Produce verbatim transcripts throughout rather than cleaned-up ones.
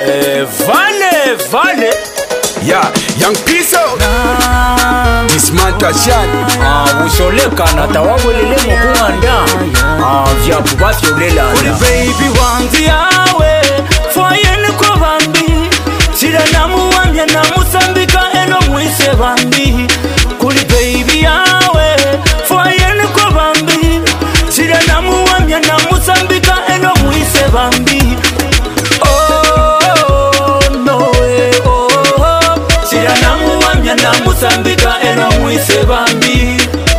Eh, vale, vale. Yeah, young piece out. This man Tashan. Ah, usoleka na tawabulele mukuanda. Ah, vya kubati ulela. Uli baby wanzi yawe Foyeni kwa bambi Sira namu wambia na musambika eno mwise bambi Kuli baby yawe Foyeni kwa bambi Sira namu wambia na musambika eno mwise bambi Oh, no way, oh, oh Sira namu wambia na musambika eno mwise bambi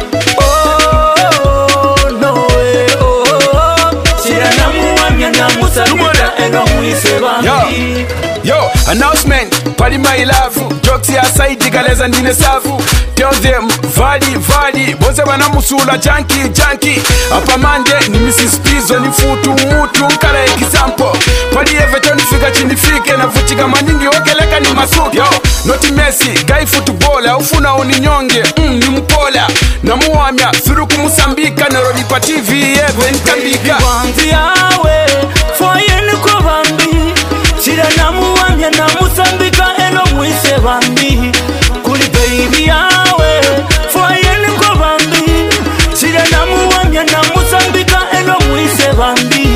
Yo, yo, announcement, party my love. Jokes aside, galeza ndine safu. Tell them, vali, vali. Bonze wana musula, junkie, junkie. Apa mande, ni Missus Pizzo, ni futu, mutu, nkala example. Party everton, fika chini fike, na fuchika maningi, okeleka ni masuki. Yo, noti Messi, guy footballer, ufuna uninyonge, mm, ni mpola. Na muamya, suru kumusambika, na rodi pa T V, even kambika. Wanzi yawe, foyeni kwa bambi Sira namu wambia na musambika eno mwise bambi Kuli baby yawe, foyeni kwa bambi Sira namu wambia na musambika eno mwise bambi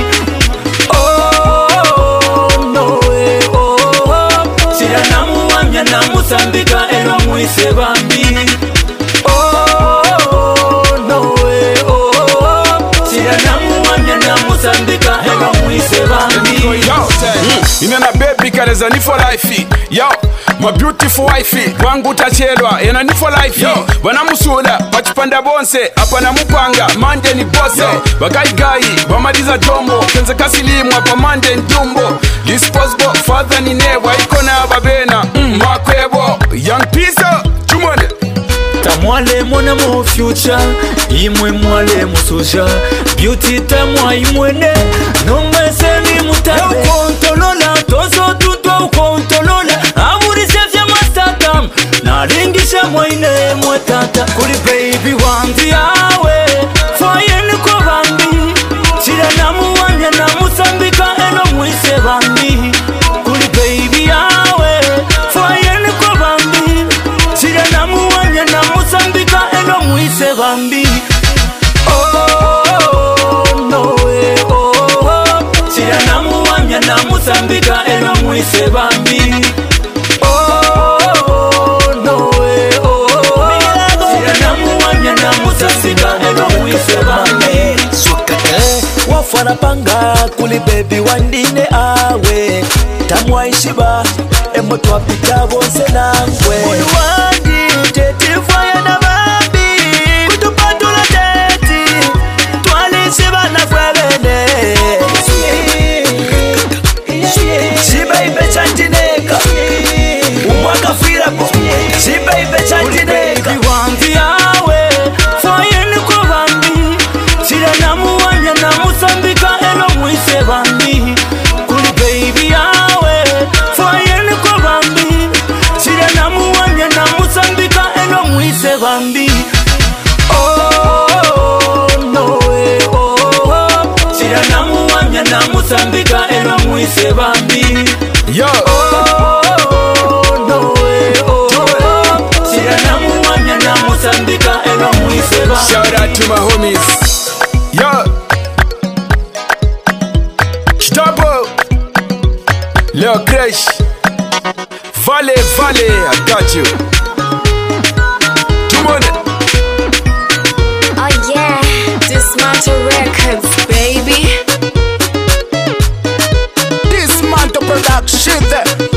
Oh, no way, oh, oh Sira namu wambia na musambika eno mwise bambi Oh, no way, oh, oh Sira namu wambia na musambika eno mwise bambi Yo, mm, inana baby kareza ni for life. Yo, my beautiful wife wangu tachelwa ena ni for life. Yo, bana musula pachipanda bonse apa na mupanga mande ni bose. Bagai gai bamaliza tombo kenze kasilimu apa mande ndumbo. Disposable father ni newa ikona babena mm, makwebo young pizza chumone. Tamwale mwana mo future imwe mwale musosha beauty tamwa imwene nomese ni mutabe ukontolola tozo tuto ukontolola aburise vya mastatam naringisha mwaine mwetata kuli baby wanzi yawe foyeni kwa bambi Sira namu wanya na musambika eno mwise bambi kuli baby yawe foyeni kwa bambi Sira namu wanya na musambika eno mwise bambi Oh, no way, oh, oh Sira namu wanya na musambika eno mwise bambi Oh, no way, oh, oh Sira namu wanya na musambika eno mwise bambi Wafana panga kuli baby wandine awe Tamwa ishiba emo twapita bonse nangwe Munu wandi teti faya na babi Kutupatula teti Twali shiba na fwebene Shiba ibe chantineka Umwaka fira po Shiba ibe chantineka Baby wanzi yawe Foyeni kwa bambi Sira namu wanya na musambika eno mwise bambi Kuli baby yawe Foyeni kwa bambi Sira namu wanya na musambika eno mwise bambi Oh, no way, oh, oh Sira namu wanya na musambika eno mwise bambi Yo, Oh, no way, oh, oh Sira namu wanya na musambika eno mwise bambi shout out to my homies. Yo, Chitabo, Leo Crash, Vale, Vale, I got you. Chumone. Oh yeah, Dismantle Records, baby. Dismantle production.